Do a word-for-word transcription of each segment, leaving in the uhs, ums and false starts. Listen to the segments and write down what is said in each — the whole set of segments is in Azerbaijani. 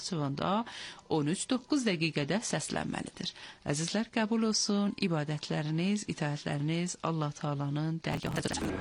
Suvanda on üç doqquz dəqiqədə səslənməlidir. Əzizlər, qəbul olsun, ibadətləriniz, itaətləriniz Allah Taala'nın dərgahıdır.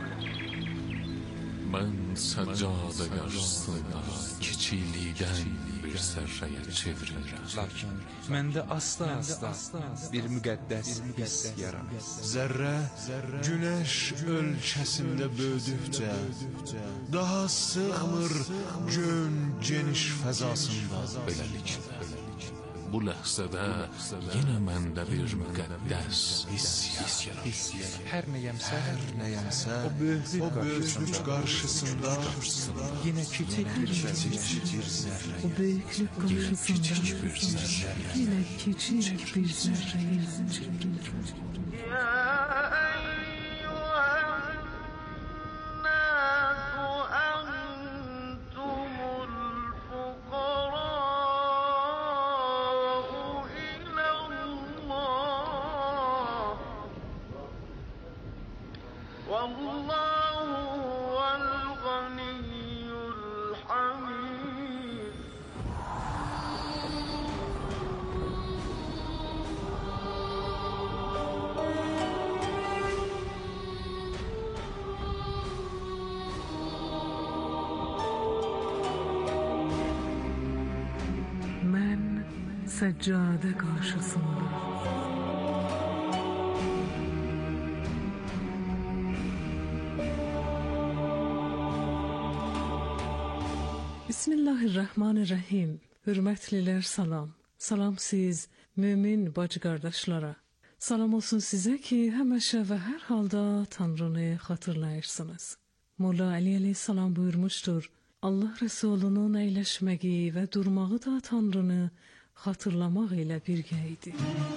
Mən səccada qarşısında kiçiklikdən bir zərrəyə çevrilirəm. Lakin məndə asla-asla bir müqəddəs hiss yaranır. Zərrə günəş ölçəsində böyüdükcə daha sığmır gön geniş fəzasında. Beləliklə, bu ləhzədə yenə məndə bir müqəddəs hiss yaranır. Hər nəyəmsə, Nəyəmsə o böyüklük o böyüklük qarşısında yenə kiçik bir zərrə. O büyüklük karşısında yine küçük bir zerreye çevrilir. Ben seccade karşısında Bismillahirrahmanirrahim. Hürmətlilər, salam. Salam siz, mümin bacı qardaşlara. Salam olsun sizə ki, həmişə və hər halda Tanrını xatırlayırsınız. Molla Ali əleyhissalam buyurmuşdur, Allah Resulunun əyləşməyi və durmağı da Tanrını xatırlamaq ilə birgə idi.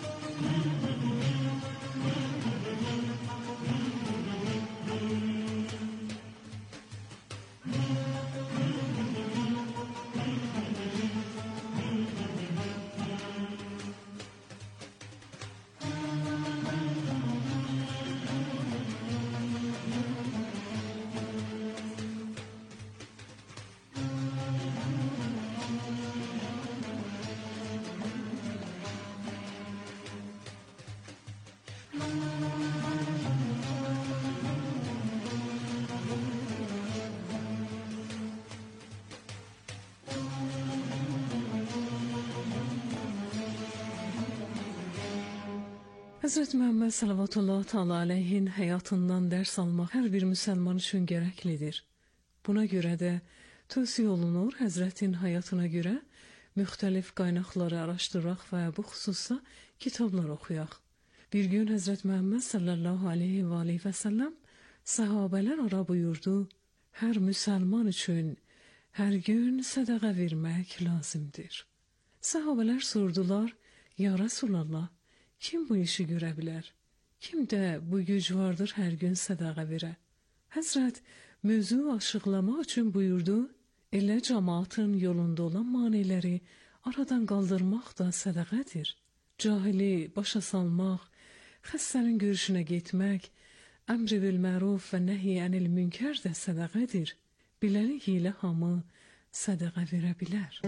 Həzrət Məhəmməd sallallahu təala aleyhin həyatından dərs almaq hər bir müsəlman üçün gərəklidir. Buna görə də tövsiyə olunur Həzrətin həyatına görə müxtəlif qaynaqları araşdıraq və bu xüsusda kitablar oxuyaq. Bir gün Həzrət Məhəmməd sallallahu aleyhi və aleyhi və səlləm səhabələr ara buyurdu, hər müsəlman üçün hər gün sədəqə vermək lazımdır. Səhabələr sordular, ya Rasulallah, kim bu işi görə bilər? Kimdə bu güc vardır hər gün sədaqə verə? Həzrət mövzu açıqlamaq üçün buyurdu, elə cəmaatın yolunda olan maneləri aradan qaldırmaq da sədaqədir. Cahili başa salmaq, xəstənin görüşünə getmək, əmr bil məruf və nəhy anil münkər də sədaqədir. Beləliklə hamı sədaqə verə bilər.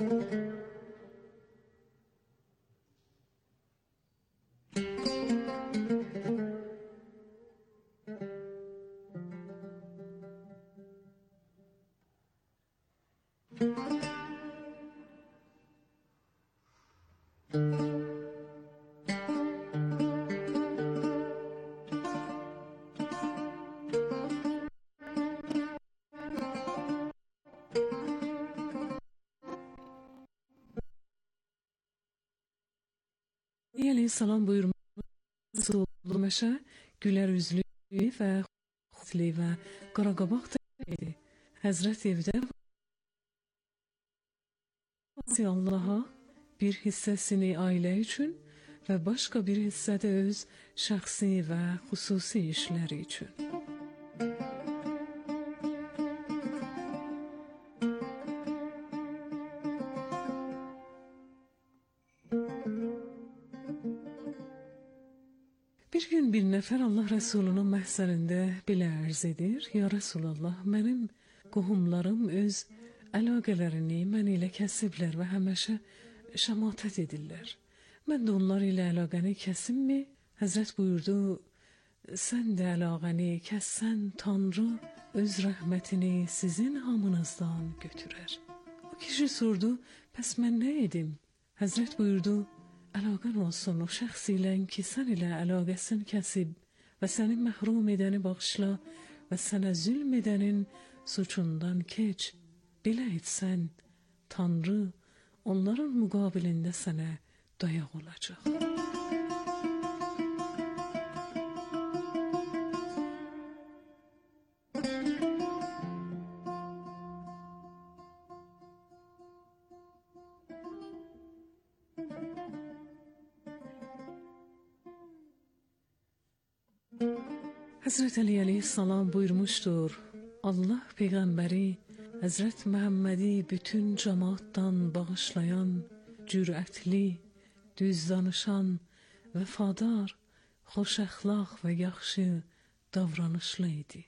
Aleyhissalam buyurmuş olmuşa gülər üzlü və xutli və qaraqabaq da idi. Həzrət evdə Allah'a bir hissəsini ailə üçün və başqa bir hissədə öz şəxsi və xüsusi işləri üçün. Bir gün bir nəfər Allah Rəsulunun məhzərində belə ərz edir, ya Rasulallah, mənim qohumlarım öz əlaqələrini mən ilə kəsiblər və həmişə şəmatət edirlər. Mən də onlar ilə əlaqəni kəsimmi? Həzrət buyurdu, sən də əlaqəni kəssən, Tanrı öz rəhmətini sizin hamınızdan götürər. O kişi sordu, bəs mən nə edim? Həzrət buyurdu, əlaqən olsun o şəxs ilə ki, sən ilə əlaqəsini kəsib və səni məhrum edəni bağışla və sənə zülm edənin suçundan keç. Belə etsən, Tanrı onların müqabilində sənə dayaq olacaq. Həzrət Əli əleyhissalam buyurmuşdur, Allah Peyğəmbəri Həzrət Məhəmmədi bütün cəmaatdan bağışlayan, cürətli, düz danışan, vəfadar, xoş əxlaq və yaxşı davranışlı idi.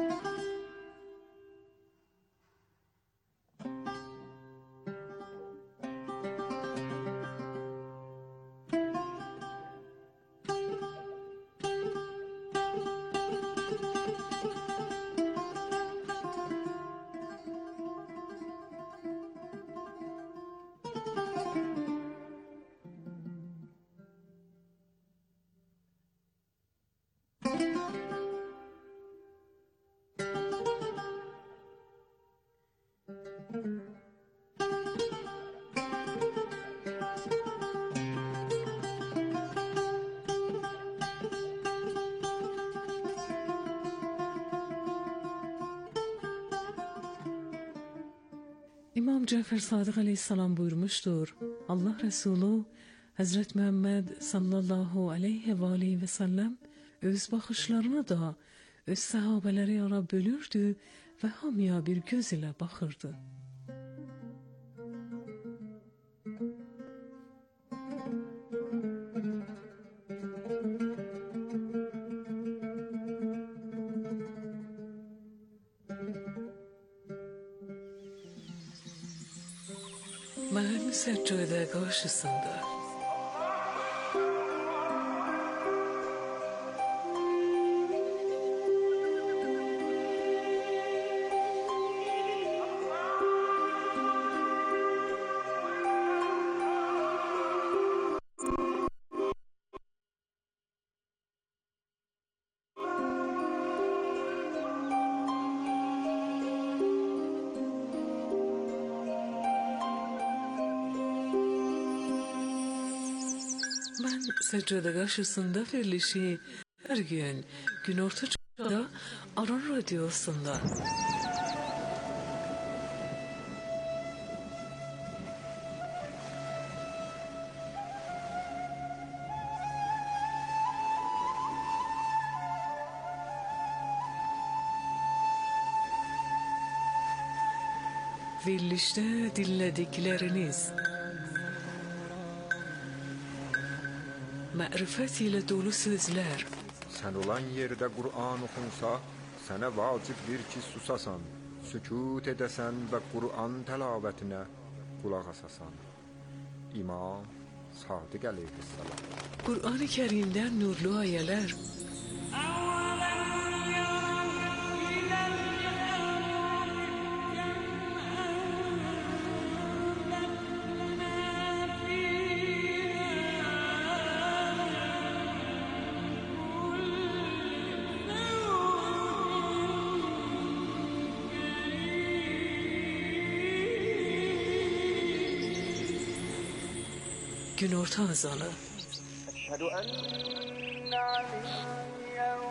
İmam Cəfər Sadiq əleyhissalam buyurmuşdur, Allah Rəsulü Həzrət Məhəmməd sallallahu aleyhi və aleyhi və səlləm öz baxışlarını da öz səhabələri ara bölürdü və hamıya bir göz ilə baxırdı. Mən səccadə qarşısında Mən səccədə qarşısında verilişi hər gün günorta çağda Aran Radiyosunda. Verilişdə dinlədikləriniz mərifət ilə dolu sözlər. Sən olan yerdə Qur'an oxunsa, sənə vacibdir ki, susasan, sükut edəsən və Qur'an təlavetinə qulaq asasan. İmam Sadiq əleyhissalam. Qur'an-ı Kərimdən nurlu ayələr. Günorta azanı. Əşhədü ənnə aliyyən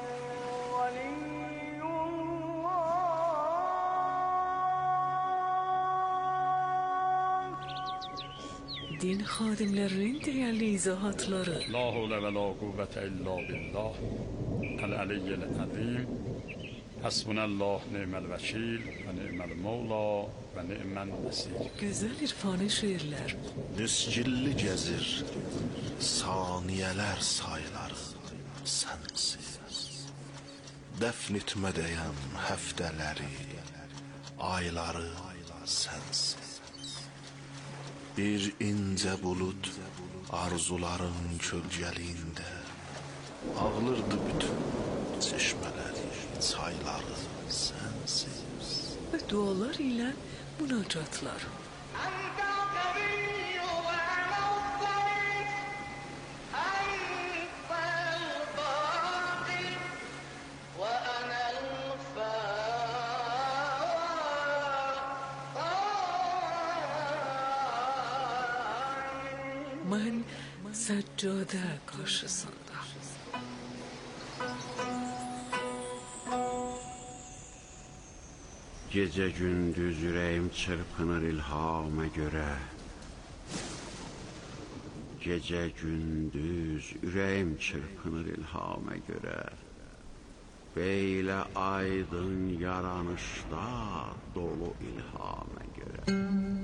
valiyyullah. Din xadimlərinin dəyərli izahatları. La havlə və la quvvətə illa billah. Əl-əliyyəl əzim. Həsbunəllah ni'məl vəkil və ni'məl mevla və ni'məl nəsir. Gözəl irfani şeirlər. Müscilli gəzir, saniyələr sayıları sənsiz. Dəfn etmədəyəm həftələri, ayları sensin. Bir ince bulut arzuların kölgeliyinde ağlırdı bütün çeşmeleri, çayları sensiz. Ve dualar ile münacatlar. أنت القوي وأنا الضعيف أنت الباقي وأنا الفاني. Ben seccade karşısında. Gece gündüz yüreğim çırpınır ilhama göre. Gece gündüz yüreğim çırpınır ilhama göre. Böyle aydın yaranışda dolu ilhama göre.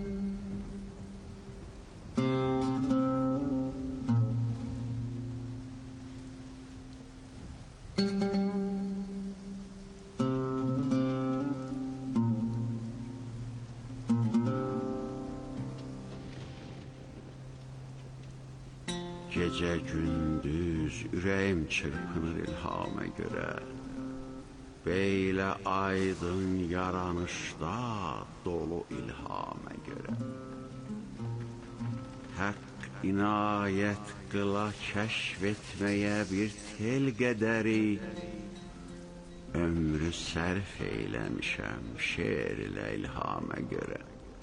Gece gündüz yüreğim çırpınır ilhama göre. Böyle aydın yaranışda dolu ilhama göre. Hak inayet kıla keşfetmeye bir tel gederi. Ömrü sərf eyləmişəm şeir ilə ilhama göre.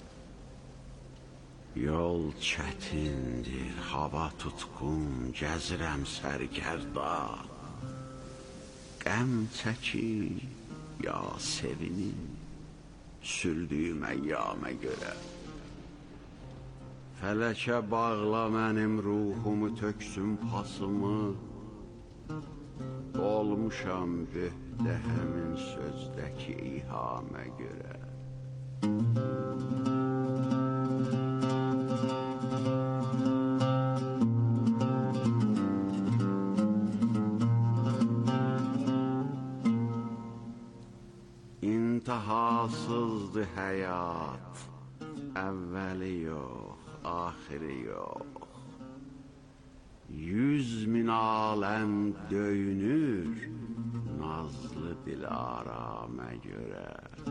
Yol çətindir, hava tutqun, gəzirəm sərgərda. Qəm çəkir, ya sevinim, sürdüyüm əyyamə görə. Fələkə bağla mənim ruhumu, töksün pasımı. Olmuşam böhtə həmin sözdəki ihamə görə. İntihasızdır həyat, əvvəli yox, axiri yox. Yüz min aləm döyünür, nazlı dilaramə görə.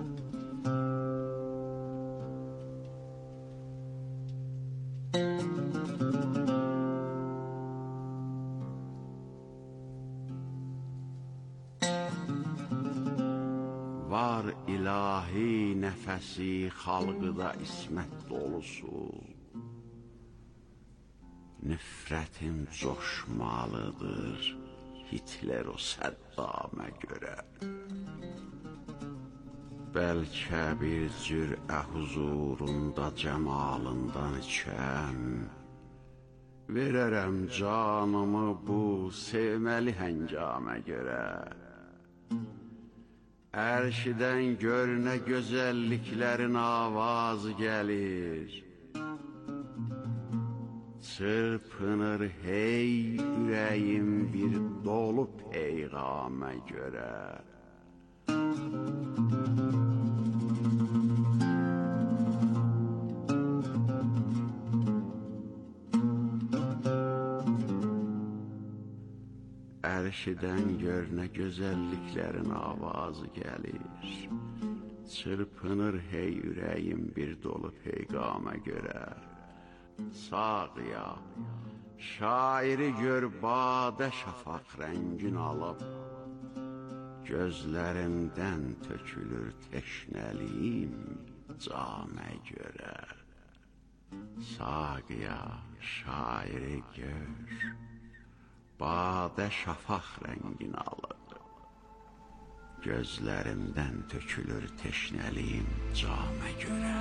Var ilahi nəfəsi xalqıda ismət dolusu. Nifrətim coşmalıdır Hitler o Səddamə görə. Bəlkə bir cürə huzurunda cəmalından içəm. Verərəm canımı bu sevməli həngamə görə. Ərşidən görünə gözəlliklərin avazı gəlir. Çırpınır hey ürəyim bir dolu peyğamə görə. Ərşidən görünə gözəlliklərin avazı gəlir. Çırpınır hey ürəyim bir dolu peyğamə görə. Sağya, şairi gör badə şafaq rəngin alıb. Gözlərimdən tökülür teşnəliyim camə görə. Sağya, şairi gör badə şafaq rəngin alıb. Gözlərimdən tökülür teşnəliyim camə görə.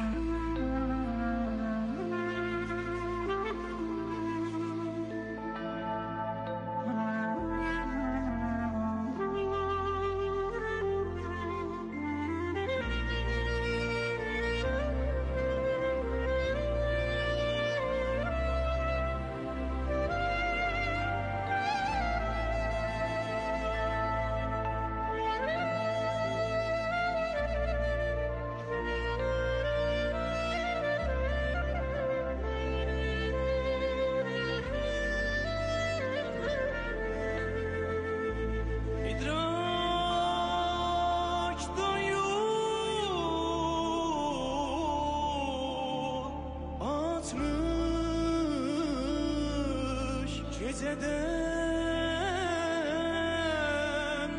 geceden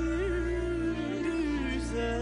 gündüze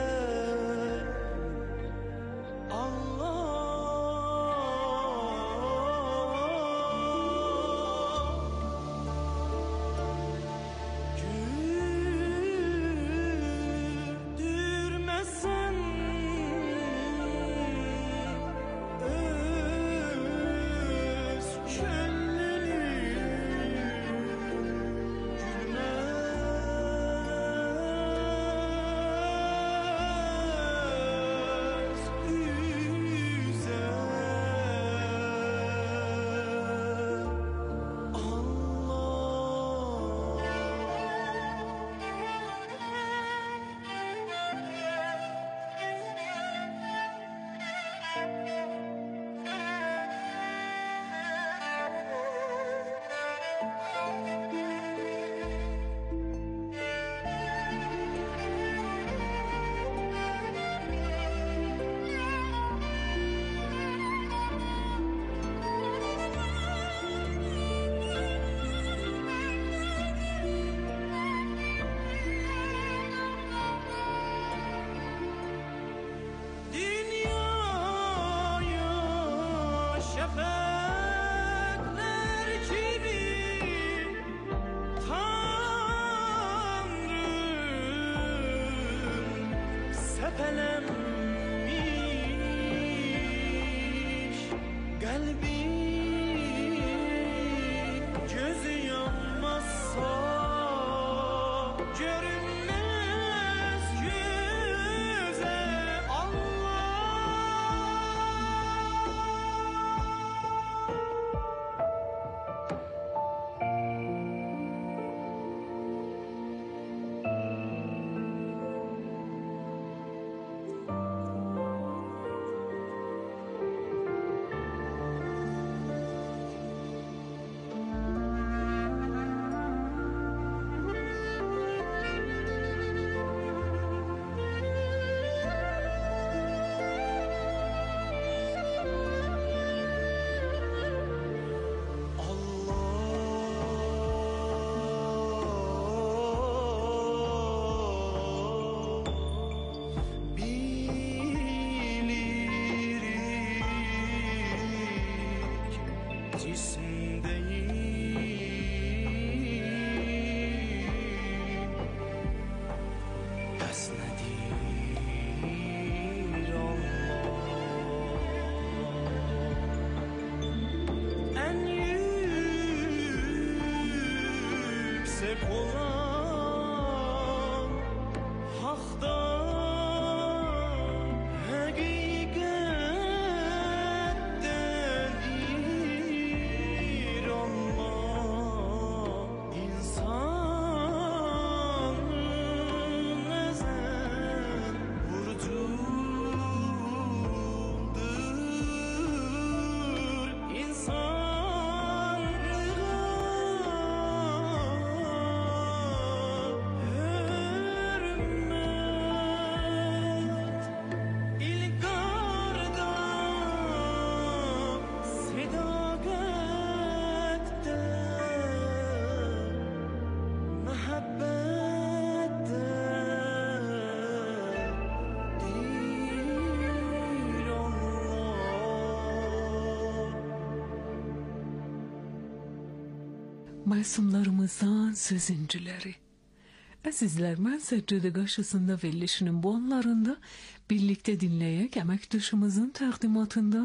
Məsumlarımızdan sözüncüləri. Əzizlər, mən Səccədə qarşısında verilişinin bu anlarında birlikte dinləyək əməkdaşımızın təqdimatında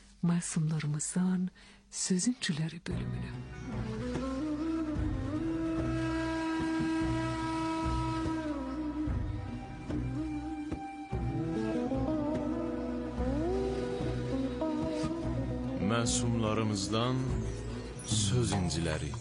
Məsumlarımızdan sözüncüləri bölümünü. Məsumlarımızdan söz inciləri.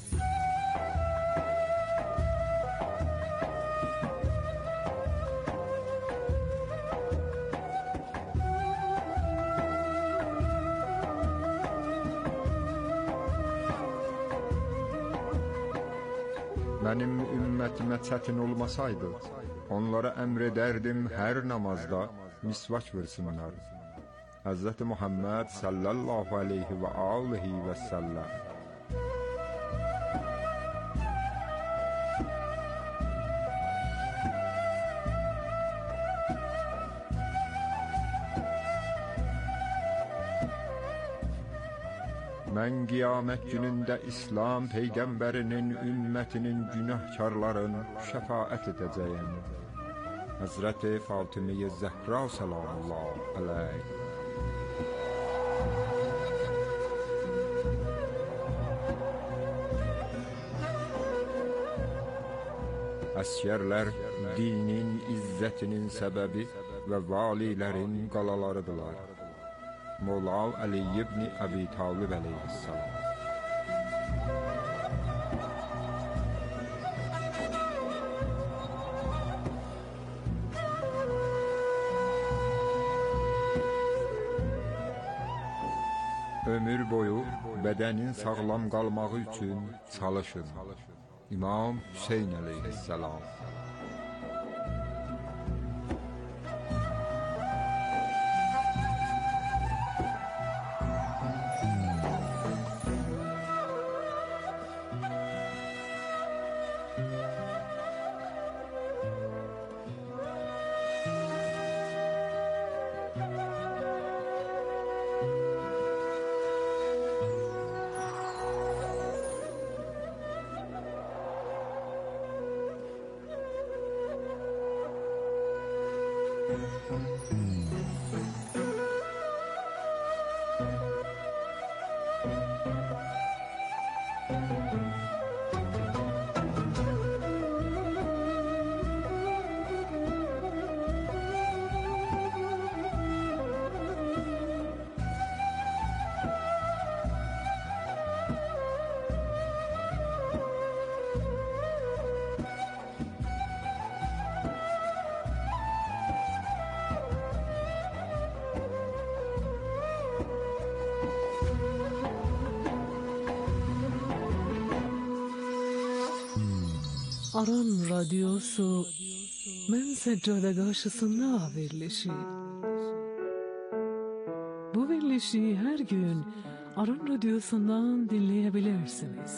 Mənim ümmətimə çətin olmasaydı, onlara əmr edərdim hər namazda misvak vursunlar. Hazreti Muhammed sallallahu aleyhi ve aleyhi ve sellem. Mən qiyamət günündə İslam peyğəmbərinin ümmətinin günahkarların şəfaət edəcəyəm. Həzrəti Fatimə-i Zəhra salamullah aleyh. Əsgərlər dinin izzətinin səbəbi və valilərin qalalarıdırlar. Mola Ali ibn Abi Talib əleyhissalam. Ömür boyu bədənin sağlam qalmağı üçün çalışın. İmam Hüseyn əleyhissalam. Aran radyosu Mən Səccada qarşısında verilişi. Bu verilişi hər gün Aran radyosundan dinleyebilirsiniz.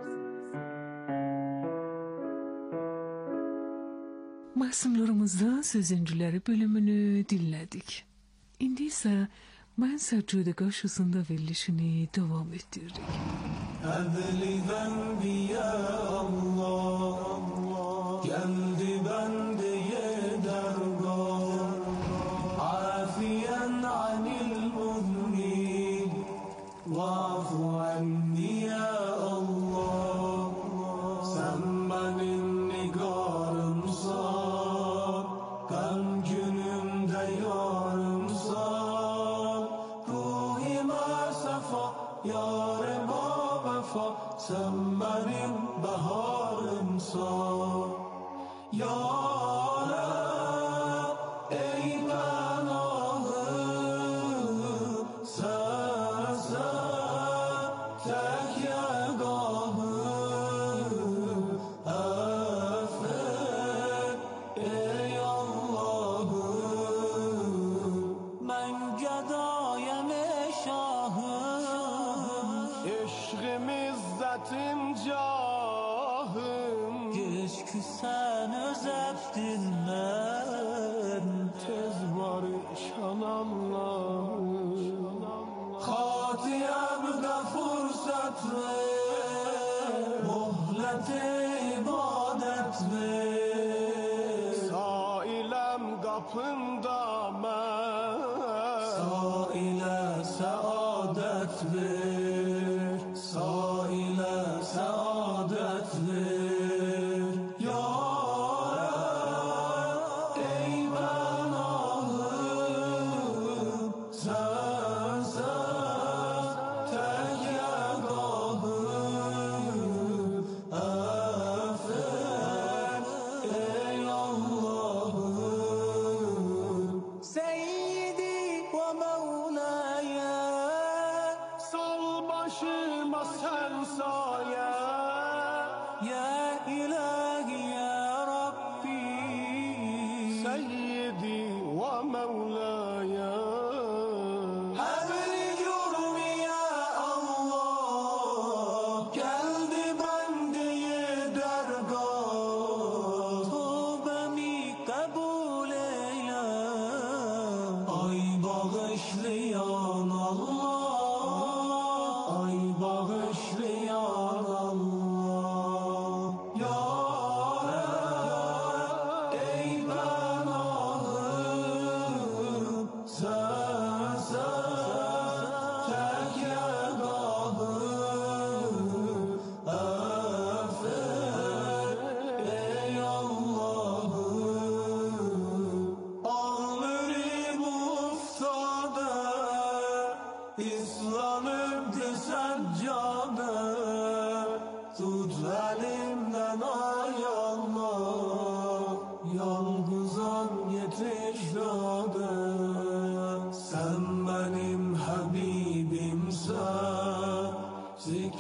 Masumlarımızda sözüncüleri bölümünü dinledik. İndi ise Mən Səccada qarşısında verilişini devam ettirdik. Adli zenbi ya Allah, geldi bendeye dergah, afiyen anil muzmin, vafu anni ya Allah. Sen benim nigarımsan, gam günümde yarımsan, ruhime sefa yarıma. Sen benim baharımsan Ya Rab, ey pənahım, sensen tek yegahım. Affet ey Allah'ım, ben gedayem şahım, eşqimiz İzzetim cahım, keşke sen özettinler, tez barışan Allah'ım. Hatiyemde fırsat ver, muhlete ibadet ver. Sailem kapında ben, saile saadet ver. Saile saadet ver Ya Rab, ey pənahım, sensen tek yegahım. Affet ey Allah'ım. Seyyidi ve Mevlaya, sal başıma sen saye. Ya ilahi ya Rabbi, Seyyidi ve Mevlaya. Habli cürmi ya Allah, geldi bendeye dergah. Tövbemi kabul eyle, ay bağışlayan Allah, ay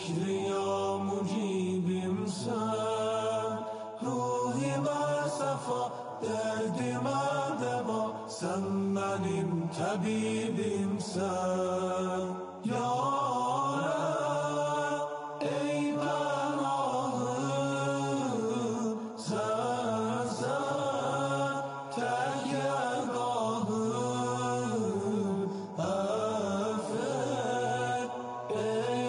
Şükriya mucibimsen, ruhime sefa, derdime deva, sen benim tabibimsen. Ya Rab, ey benahım, sen sen tek yegahım, affet ey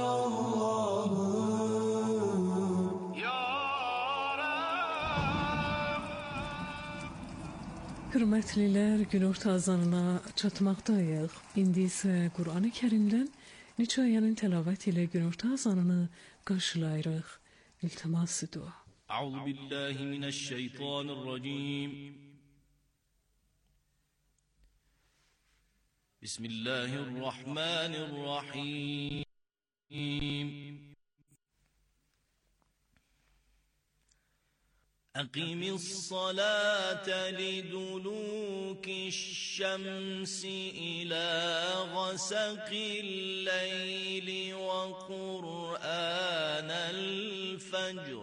Allah'ım. Hürmetlilər, günorta azanına çatmaqdayıq. İndi isə Qur'an-ı Kərimdən neçə ayənin təlavət ilə günorta azanını qarşılayırıq. İltimas dua. أعوذ بالله من الشيطان الرجيم بسم الله الرحمن الرحيم أقم الصلاة لدلوك الشمس إلى غسق الليل وقرآن الفجر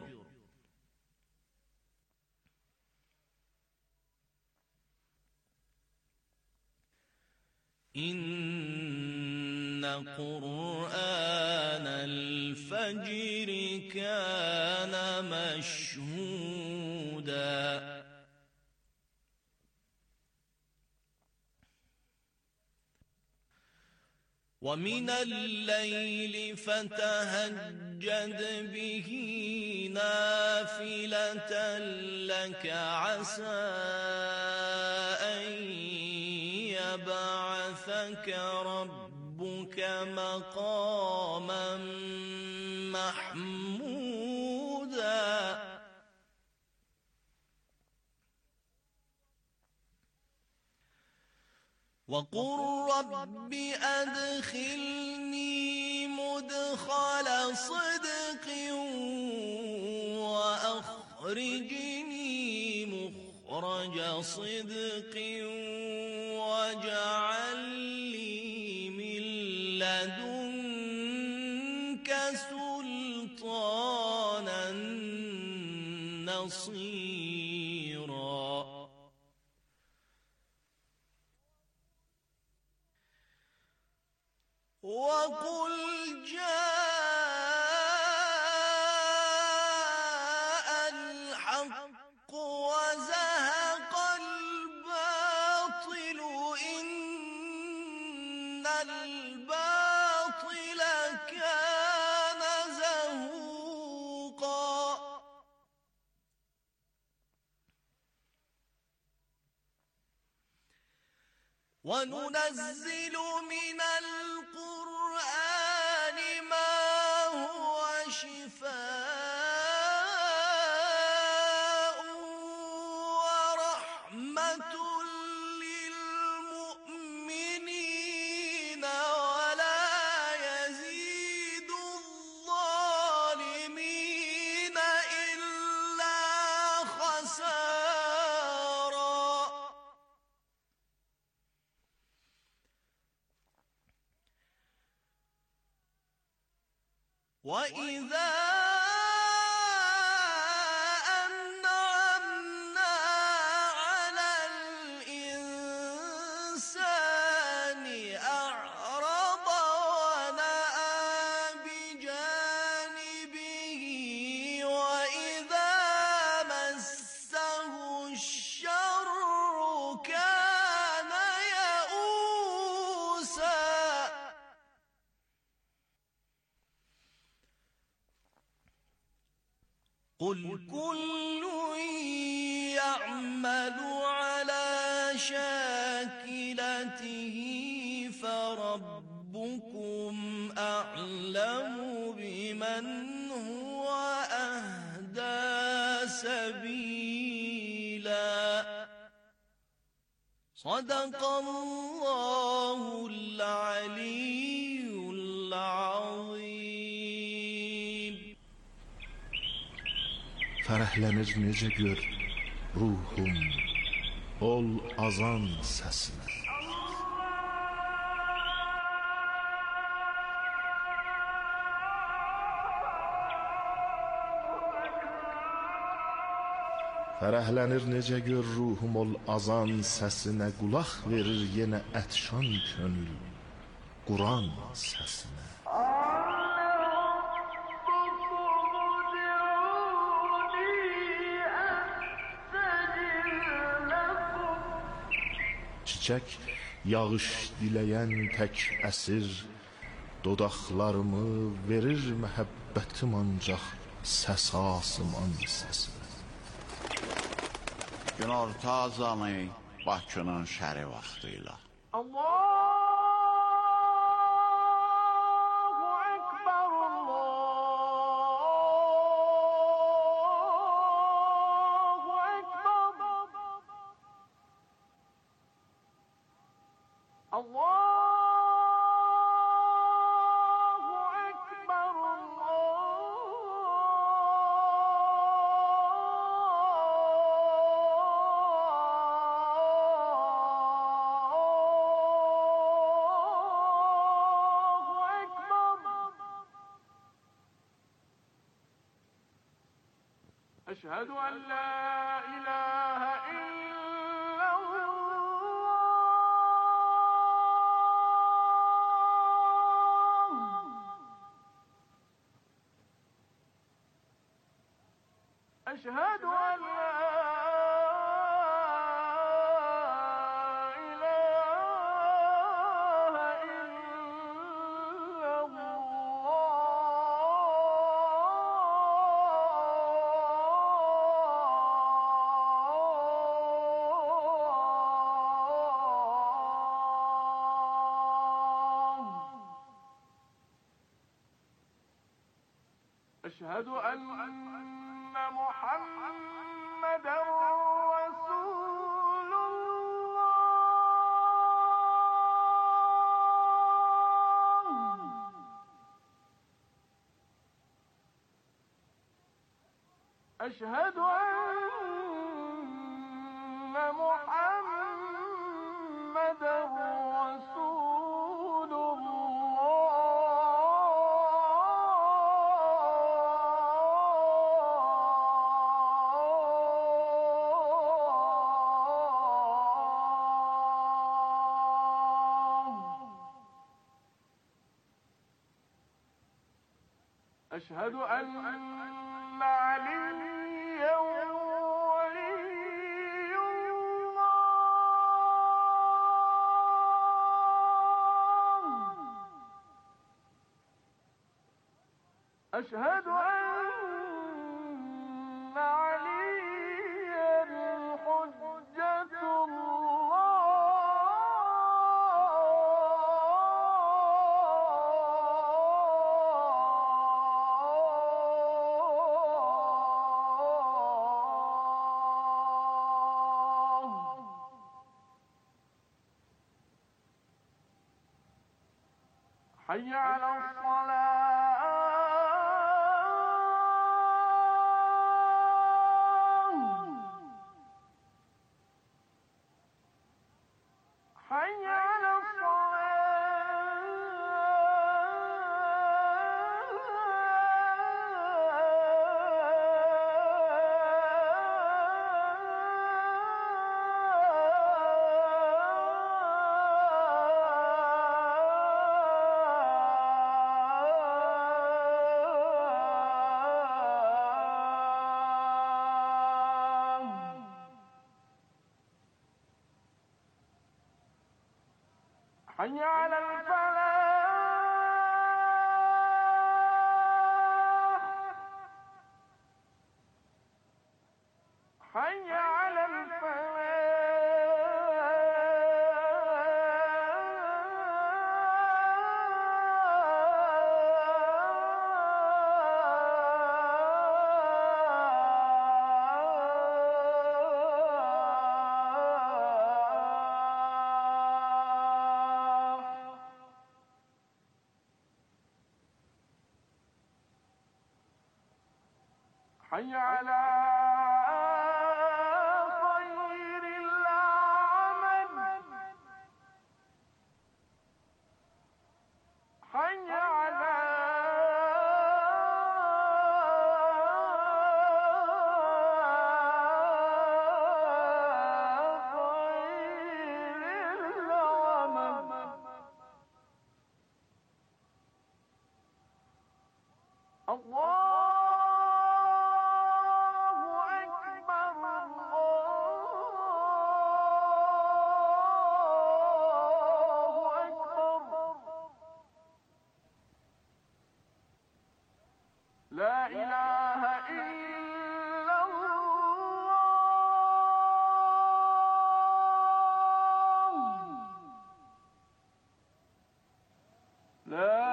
إن قرآن الفجر كان مشهودا ومن الليل فتهجد به نافلة لك عسى أن يبعثك ربك مقاما محمودا وقل رب أدخلني مدخل صدق وأخرجني مخرج صدق واجعل لي من لدنك سلطانا نصيرا وقل جاء الحق وزهق الباطل إن الباطل كان زهوقا وننزل من القرآن ما هو شفاء ورحمة للمؤمنين ولا يزيد الظالمين إلا خسارا وإذا أنعمنا على الإنسان أعرض ونأى بجانبه وإذا مسه الشر كان يئوسا قل كل يعمل على شاكلته فربكم أعلم بمن هو أهدى سبيلا صدق الله العلي العظيم. Fərəhlənir necə gör ruhum, ol azan səsinə. Fərəhlənir necə gör ruhum ol azan səsinə, qulaq verir yenə ətşan könül Quran səsinə. Çiçək yağış diləyən tək əsir, dodaqlarımı verir məhəbbətim ancaq səs asıman səsinə. Günorta azanı Bakının şəri vaxtıyla. أشهد أن لا إله إلا الله أشهد أن لا أشهد أن محمدا رسول الله أشهد أن محمدا رسول أشهد أن عليا ولي الله أشهد أن عليا حجة حي على الصلاة حي على حي على الفلاح حي على حي على خير العمل حي على لا إله إلا الله لا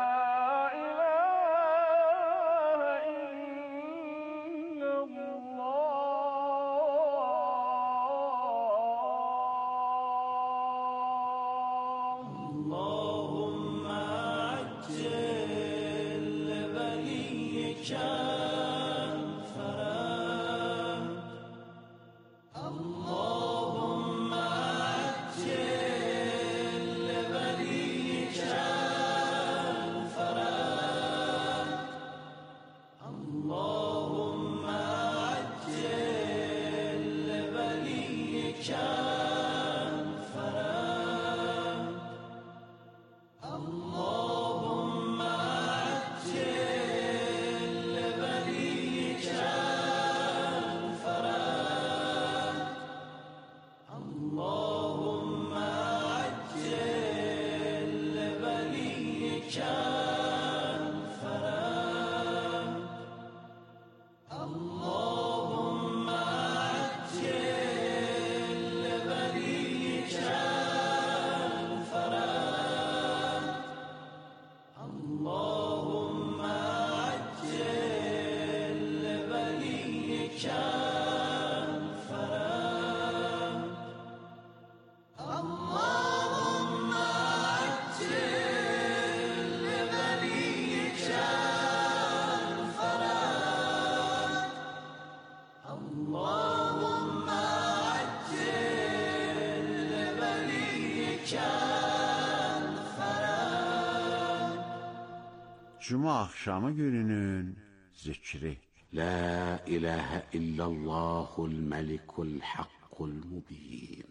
Cuma akşamı gününün zikri. La ilahe illallahul melikul hakkul mubin.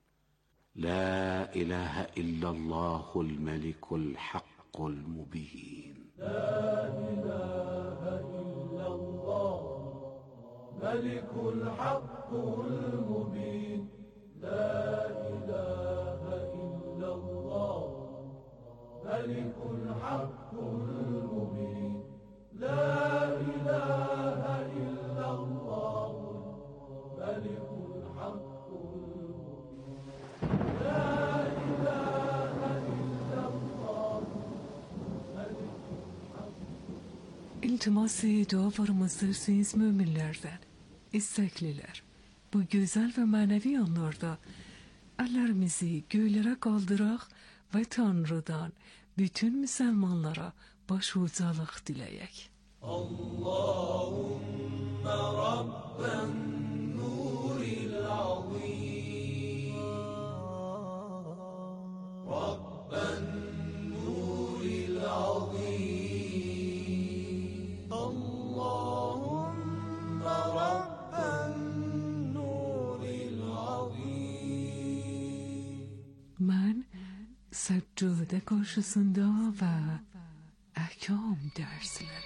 La ilahe illallahul melikul hakkul mubin. La ilahe illallah melikul hakkul mubin. La ilahe illallah melikul hakkul mubin. La ilahe illallah melikul hakkul mubin. La ilahe illallah melikul hakkul. İltimas dualarımızdır siz müminlerden, istekliler. Bu güzel ve manevi anlarda ellerimizi göylere kaldırak ve Tanrı'dan bütün Müslümanlara başucalık dileyek. Allahümme Rabben nuril azim Rabben nuril azim Allahümme Rabben nuril azim. Ben secde karşısında ve ahkam dersleri.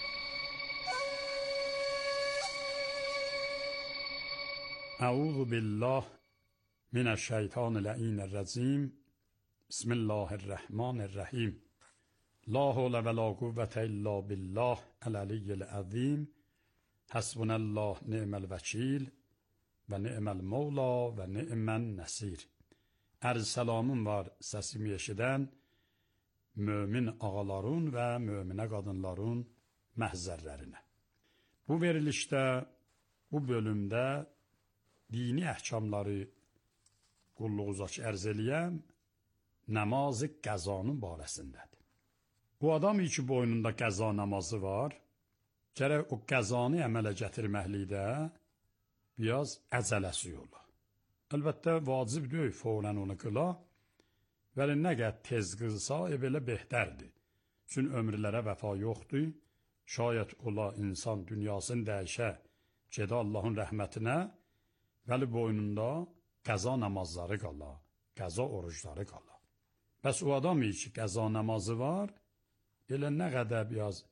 اعوذ بالله من الشیطان اللعین الرجیم بسم الله الرحمن الرحیم لا حول ولا قوة الا بالله العلی العظیم حسبنا الله نعم الوکیل و نعم المولا و نعم النصیر. Arz salamım var səsimi eşidən mömin ağaların və möminə qadınların məhzərlərinə. Bu verilişdə, bu bölümdə dini əhkamları qulluğuzdakı ərz eləyəm, namazı qəzanın barəsindədir. Bu adam ki boynunda qəza namazı var, gərək o qəzanı əmələ gətirməklikdə biraz əcələsi yola. Əlbəttə, vacib deyil fəvrən onu qıla, vəli nə qəd tez qılsa, e belə behtərdir. Çünki ömrlərə vəfa yoxdur, şayət ola insan dünyasını dəyişə, gedə Allahın rəhmətinə, vəli boynunda qəza namazları qala, qəza orucları qala. Bəs o adam ki qəza namazı var, elə nə qədər biraz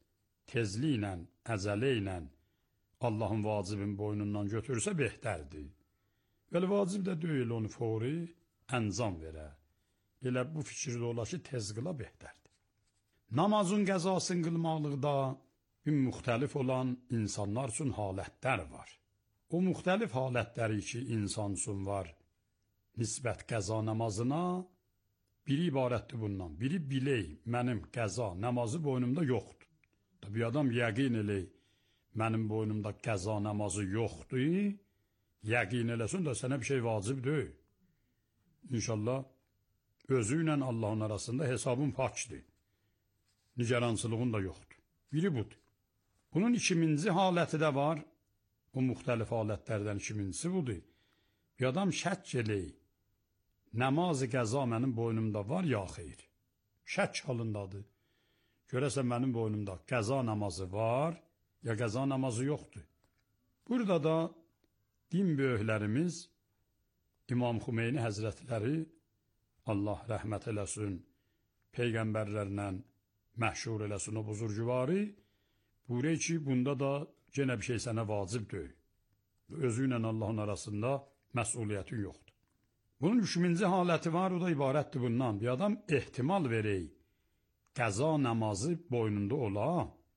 tezliklə, əzələ ilə Allahın vacibin boynundan götürsə behtərdir. Vəli vacib də deyil onu fori əncam verə. Elə bu fikirdə ola ki, tez qıla behtərdir. Namazın qəzasını qılmaqlıqda bir müxtəlif olan insanlar üçün halətlər var. O müxtəlif halətləri ki, insan üçün var, nisbət qəza namazına biri ibarətdir bundan. Biri bilək, mənim qəza namazı boynumda yoxdur. Bir adam yəqin elək, mənim boynumda qəza namazı yoxdur, yəqin eləsin də sənə bir şey vacib deyil. İnşallah özü ilə Allahın arasında hesabın pakdır. Nigerançılığın da yoxdur. Biri budur. Bunun ikiminci haləti də var. Bu müxtəlif halətlərdən ikincisi budur. Bir adam şək elək, namazı qəza mənim boynumda var ya xeyr. Şək halındadır. Görəsən mənim boynumda qəza namazı var ya qəza namazı yoxdur. Burada da din böyüklərimiz İmam Xümeyni Həzrətləri Allah rəhmət eləsin, peyğəmbərlərlə məhşur eləsin o buzurcuvarı, buyuruyor ki, bunda da yenə bir şey sənə vacib deyil. Özü ilə Allahın arasında məsuliyyətin yoxdur. Bunun üçüncü haləti var, o da ibarətdir bundan. Bir adam ehtimal verək, qəza namazı boynunda ola,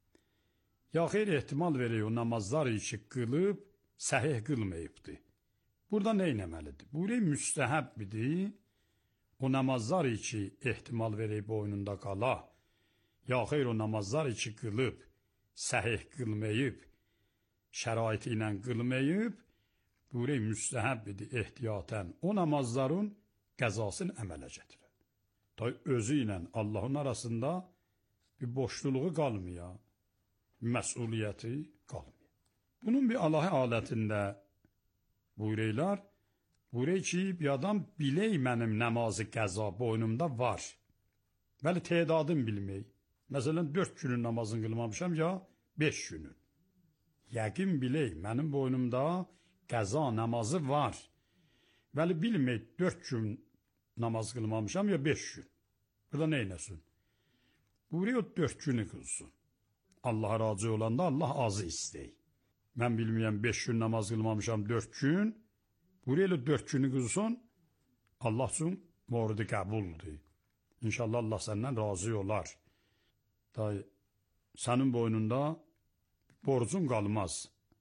ya xeyr ehtimal verək, o namazlar içi qılıb, səhih qılmayıbdır. Burada nə eləməlidir? Buyuruyor, müstəhəbbidir, o namazlar içi ehtimal verək boynunda qala, ya xeyr o namazlar içi qılıb, səhih qılmayıb, şəraiti ilə qılmayıb, buyuruyor, müstəhəbbidir ehtiyatən o namazların qəzasını əmələ gətirər. Da özü ilə Allahın arasında bir boşluğu qalmaya, məsuliyyəti qalmaya. Bunun bir alahi alətində buyuruyorlar, buyuruyor ki, bir adam bilək mənim namazı qəza boynumda var. Bəli, tedadım bilmək. Məsələn, dörd günün namazını qılmamışam ya beş günün. Yəqin bilək, mənim boynumda qəza namazı var. Bəli, bilmək, dörd gün namaz qılmamışam ya beş gün. Burada nə eləsin? Buyuruyor, dörd günü qılsın. Allaha razı olanda Allah azı istəyir. Mən bilməyəm, beş gün namaz qılmamışam, dörd gün. Buyuruyor, dörd günü qılsın, Allah üçün moridi qəbuldur. İnşallah Allah səndən razı olar. Day, sənin boynunda borcun qalmaz.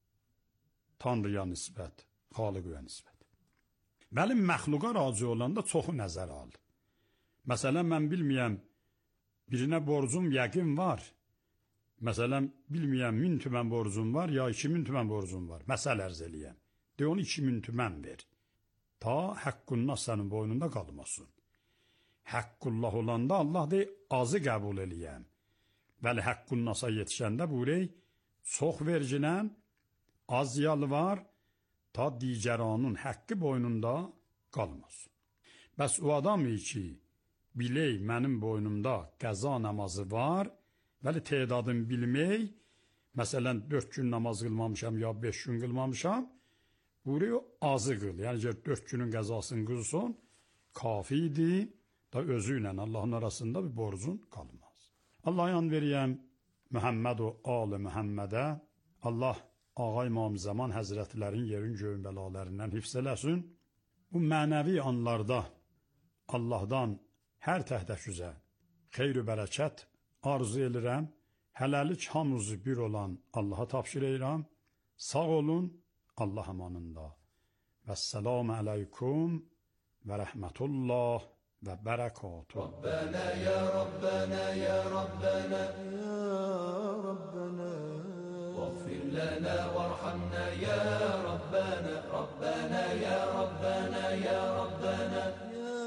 Tanrıya nisbət, Xaliqə nisbət. Bəli, məxluqa razı olanda çoxu nəzər al. Məsələn, mən bilməyəm, birinə borcum yəqin var. Məsələn, bilməyəm, min tümən borcum var, ya iki min tümən borcum var. Məsəl ərz eləyəm. De, onu iki min tümən ver. Ta həqqunnas sənin boynunda qalmasın. Həqqullah olanda Allah de, azı qəbul eləyəm. Bəli, həqqunnasa yetişəndə buyurey, çox verginən, az yalvar, ta digəranın həqqi boynunda qalmasın. Bəs o adam ki, bilək mənim boynumda qəza namazı var, bəli, tedadım bilmək, məsələn, dörd gün namaz qılmamışam, ya beş gün qılmamışam, buyuruyor, azı qıl. Yəni, dörd günün qəzasını qılsın, kafidir, da özü ilə Allahın arasında bir borcun qalmaz. Allah yan veriyəm Mühəmməd o Ali Mühəmmədə, Allah Ağa İmam Zaman Həzrətlərin yerin göyün bələlərindən hifz eləsin. Bu mənəvi anlarda Allahdan hər təhdəküzə xeyr-ü bərəkət arzu edirəm. Hələlik hamımızı bir olan Allaha tapşır edirəm. Sağ olun, Allah amanında. Vəssalamu aleykum və rəhmətullah və bərəkatuhu. Rabbana ya Rabbana ya Rabbana ya Rabbana واغفر لنا وارحمنا يا ربنا ربنا يا ربنا يا ربنا يا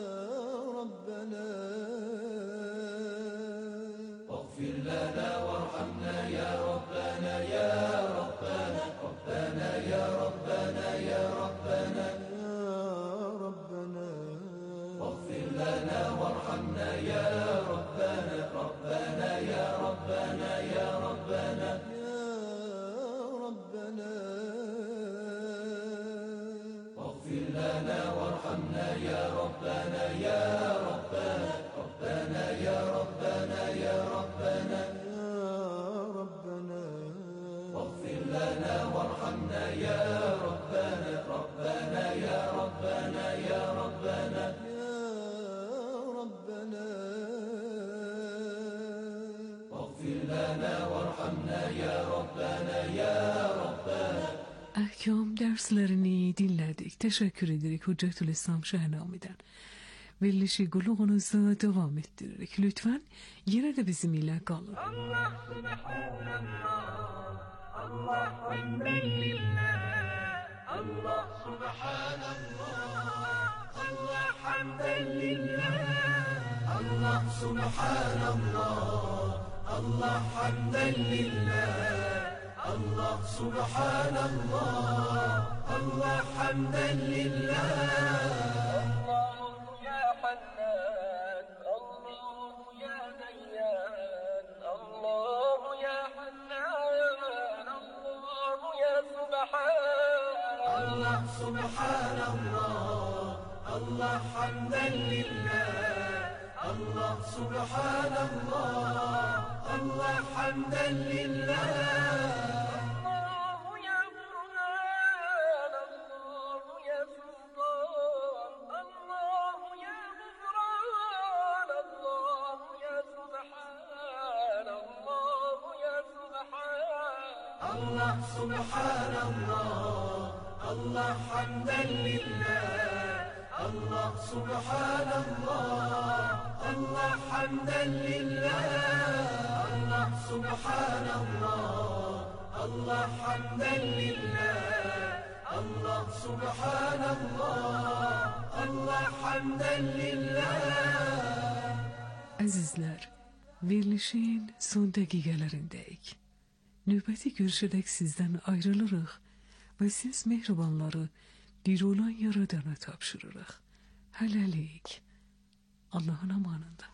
ربنا واغفر لنا وارحمنا يا ربنا يا ربنا ربنا يا ربنا يا ربنا يا ربنا واغفر لنا وارحمنا يا ربنا ربنا يا ربنا يا ربنا واغفر لنا وارحمنا يا ربنا يا ربنا ربنا يا ربنا يا ربنا يا وارحمنا يا ربنا يا ربنا. Ahkam derslerini dinledik. Teşekkür ederek Hüccetül İslam Şehnami'den. Verilişi qulluğunuzda devam ettirerek lütfen yine de bizimle kalın. Allah subhanallah, Allah hamden lillah, Allah subhanallah, Allah hamden lillah, Allah subhanallah, Allah hamden lillah, Allah subhanallah, Allah hamden lillah. Allah subhanallah, Allah hamden lillah, Allah subhanallah, Allah hamden lillah. Allahu ya Burhan, Allahu ya Sultan, Allahu ya Gufran, Allahu ya Subhan, Allahu ya Subhan. Allah subhanallah, Allah hamden lillah, Allah subhanallah, Allah hamden lillah, Allah subhanallah, Allah hamden lillah, Allah subhanallah, Allah hamden lillah. Azizler, verilişin son dəqiqələrindəyik. Növbəti görüşərək sizdən ayrılırıq və siz mehribanları bir olan yaradana tapşırırıq. Hələlik, Allahın amanında.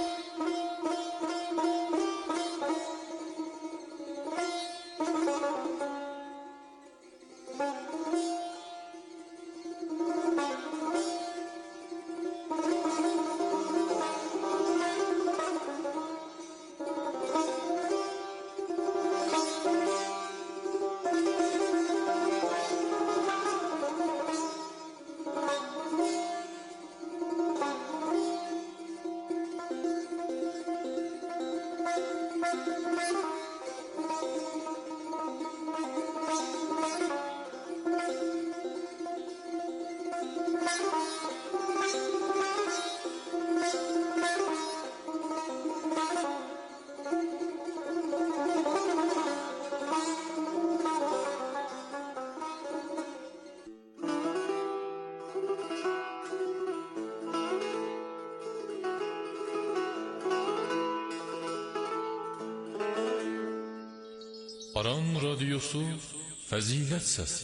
Aran Radyosu Fəzilət Səsi.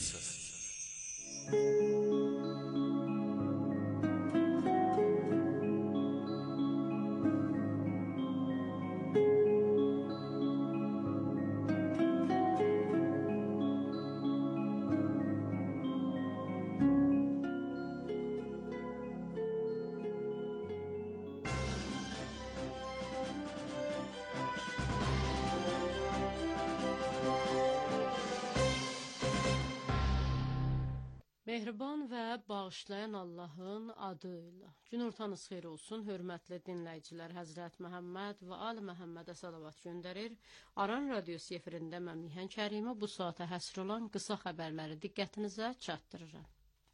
Mehriban və bağışlayan Allahın adıyla. Günortanız xeyir olsun, hörmətli dinləyicilər. Həzrət Məhəmməd və Ali Məhəmmədə salavat göndərir. Aran Radyosu efirində mən Mihan Kərimə bu saata həsr olan qısa xəbərləri diqqətinizə çatdırıram.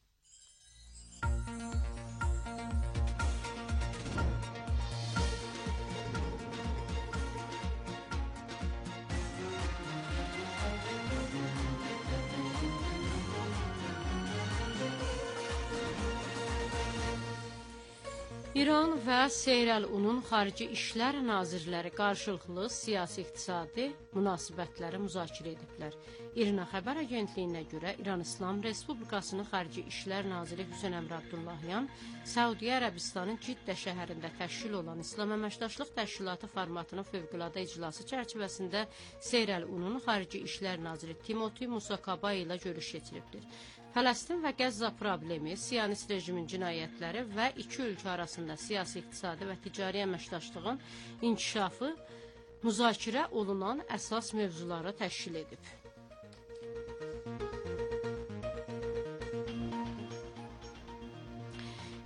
İran və Seyrəl-Unun Xarici İşlər Nazirləri qarşılıqlı siyasi-iqtisadi münasibətləri müzakirə ediblər. İRNA xəbər agentliyinə görə İran İslam Respublikasının Xarici İşlər Naziri Hüseyn Əmr Abdullahyan Səudiyyə Ərəbistanın Ciddə şəhərində təşkil olan İslam Əməkdaşlıq Təşkilatı formatının fövqəladə iclası çərçivəsində Seyrəl-Unun Xarici İşlər Naziri Timothy Musakaba ilə görüş keçiribdir. Fələstin və Qəzza problemi, Siyonist rejimin cinayətləri və iki ölkə arasında siyasi-iqtisadi və ticari əməkdaşlığın inkişafı müzakirə olunan əsas mövzuları təşkil edib.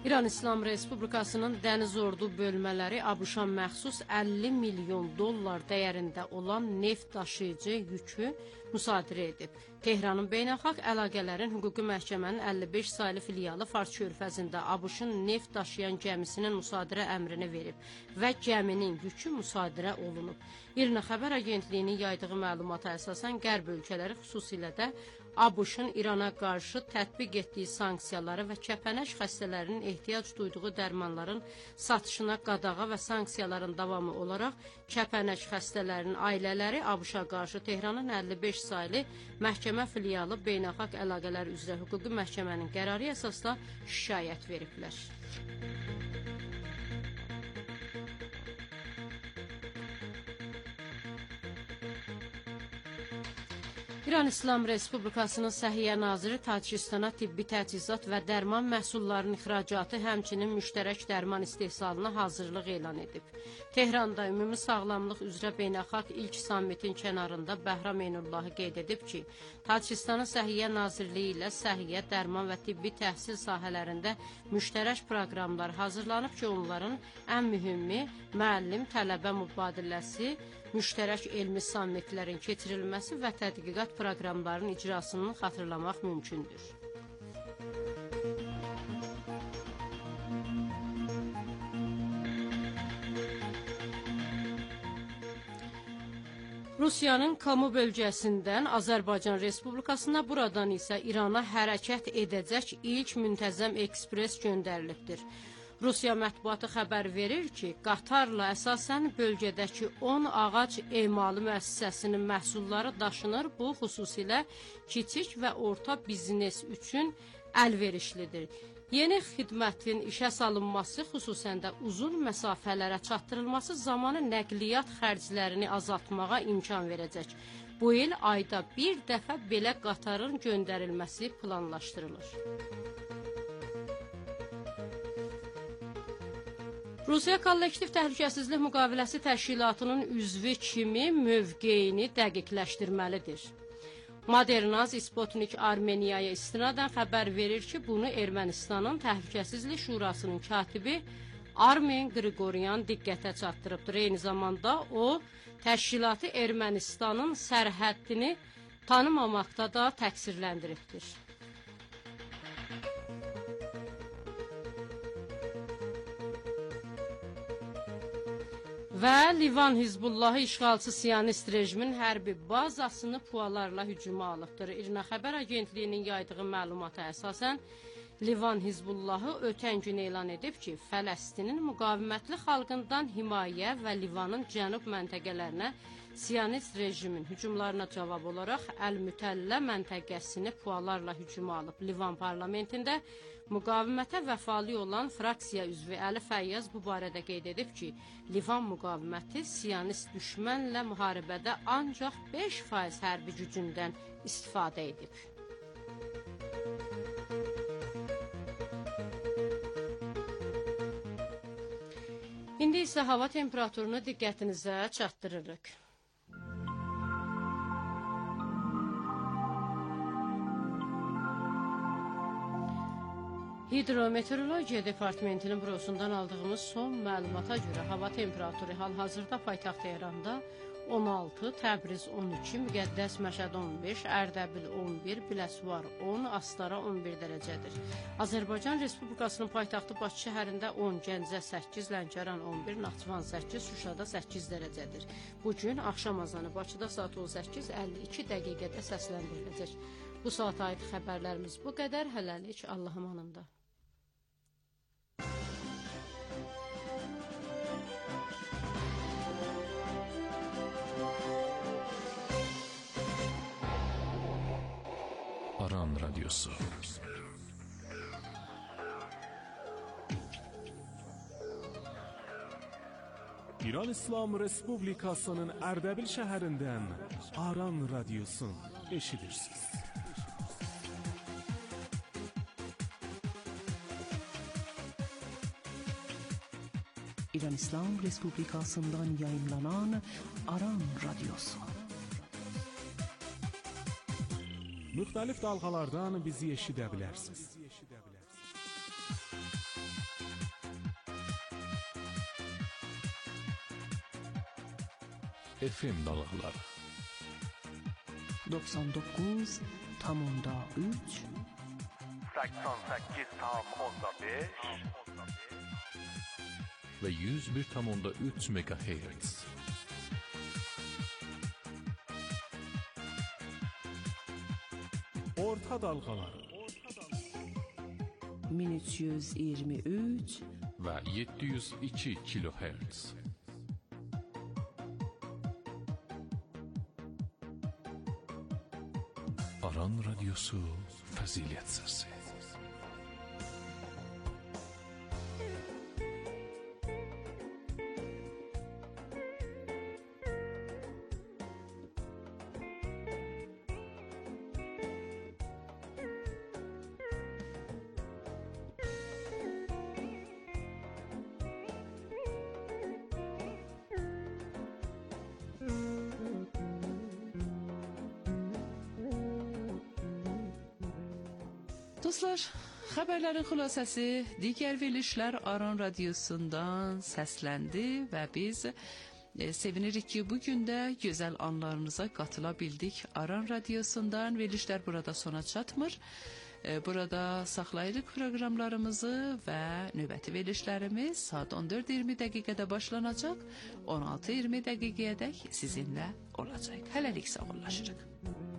İran İslam Respublikasının dəniz ordu bölmələri ABŞ-a məxsus əlli milyon dollar dəyərində olan neft daşıyıcı yükü müsadirə edib. Tehranın beynəlxalq əlaqələrin hüquqi məhkəmənin əlli beş saylı filialı Fars körfəzində ABŞ-ın neft daşıyan gəmisinin müsadirə əmrini verib və gəminin yükü müsadirə olunub. İRNA xəbər agentliyinin yaydığı məlumata əsasən qərb ölkələri xüsusilə də ABŞ-ın İrana qarşı tətbiq etdiyi sanksiyaları və kəpənək xəstələrinin ehtiyac duyduğu dərmanların satışına qadağa və sanksiyaların davamı olaraq kəpənək xəstələrinin ailələri ABŞ-a qarşı Tehranın əlli beş saylı məhkəmə filialı beynəlxalq əlaqələr üzrə hüquqi məhkəmənin qərarı əsasda şikayət veriblər. İran İslam Respublikasının Səhiyyə Naziri Tacikistana tibbi təchizat və dərman məhsullarının ixracatı, həmçinin müştərək dərman istehsalına hazırlıq elan edib. Tehranda ümumi sağlamlıq üzrə beynəlxalq ilk sammitin kənarında Bəhram Eynullahi qeyd edib ki, Tacikistanın Səhiyyə Nazirliyi ilə səhiyyə, dərman və tibbi təhsil sahələrində müştərək proqramlar hazırlanıb ki, onların ən mühümü müəllim tələbə mübadiləsi, müştərək elmi sammitlərin keçirilməsi və tədqiqat proqramlarının icrasını xatırlamaq mümkündür. Rusiyanın Kamu bölgəsindən Azərbaycan Respublikasına, buradan isə İrana hərəkət edəcək ilk müntəzəm ekspres göndərilibdir. Rusiya mətbuatı xəbər verir ki, qatarla əsasən bölgədəki on ağac emalı müəssisəsinin məhsulları daşınır. Bu, xüsusilə kiçik və orta biznes üçün əlverişlidir. Yeni xidmətin işə salınması, xüsusən də uzun məsafələrə çatdırılması zamanı nəqliyyat xərclərini azaltmağa imkan verəcək. Bu il ayda bir dəfə belə qatarın göndərilməsi planlaşdırılır. Rusiya Kollektiv Təhlükəsizlik Müqaviləsi Təşkilatının üzvü kimi mövqeyini dəqiqləşdirməlidir. Modernaz İsputnik Armeniyaya istinadən xəbər verir ki, bunu Ermənistanın Təhlükəsizlik Şurasının katibi Armen Qriqoryan diqqətə çatdırıbdır. Eyni zamanda o, təşkilatı Ermənistanın sərhəddini tanımamaqda da təqsirləndiribdir. Və Livan Hizbullahı işğalçı Siyonist rejimin hərbi bazasını pualarla hücuma alıbdır. İRNA xəbər agentliyinin yaydığı məlumata əsasən Livan Hizbullahı ötən gün elan edib ki, Fələstinin müqavimətli xalqından himayə və Livanın cənub məntəqələrinə Siyonist rejimin hücumlarına cavab olaraq Əl-Mütəllə məntəqəsini pualarla hücuma alıb. Livan parlamentində müqavimətə vəfalı olan fraksiya üzvü Əli Fəyyaz bu barədə qeyd edib ki, Livan müqaviməti Siyonist düşmənlə müharibədə ancaq beş faiz hərbi gücündən istifadə edib. İndi isə hava temperaturunu diqqətinizə çatdırırıq. Hidrometeorologiya Departamentinin bürosundan aldığımız son məlumata görə hava temperaturu hal-hazırda paytaxt Tehranda on altı, Təbriz on iki, Müqəddəs Məşəd on beş, Ərdəbil on bir, Biləsuvar on, Astara on bir dərəcədir. Azərbaycan Respublikasının paytaxtı Bakı şəhərində on, Gəncə səkkiz, Lənkəran on bir, Naxçıvan səkkiz, Şuşada səkkiz dərəcədir. Bugün axşam azanı Bakıda saat on səkkiz əlli iki dəqiqədə səsləndiriləcək. Bu saata aid xəbərlərimiz bu qədər. Hələlik Allah amanında. Aran Radyosu. İran İslam Respublikasının Ərdəbil şəhərindən Aran Radyosu eşidirsiniz. İran İslam Respublikasından yayınlanan Aran Radyosu. Müxtəlif dalğalardan bizi eşidə bilərsiniz. F M dalğaları. doksan dokuz tam onda üç seksen sekiz tam onda beş ve yüz bir tam onda üç megahertz. Orta dalğalar min üç yüz iyirmi üç ve yedi yüz iki kilohertz. Aran Radyosu Fəzilət Səsi. Dostlar, xəbərlərin xülasəsi digər verilişlər Aran Radiosundan səsləndi və biz e, sevinirik ki, bugün də gözəl anlarınıza qatıla bildik. Aran Radiosundan verilişlər burada sona çatmır. E, burada saxlayırıq proqramlarımızı və növbəti verilişlərimiz saat on dörd iyirmi dəqiqədə başlanacaq, on altı iyirmi dəqiqəyədək sizinlə olacaq. Hələlik sağollaşırıq.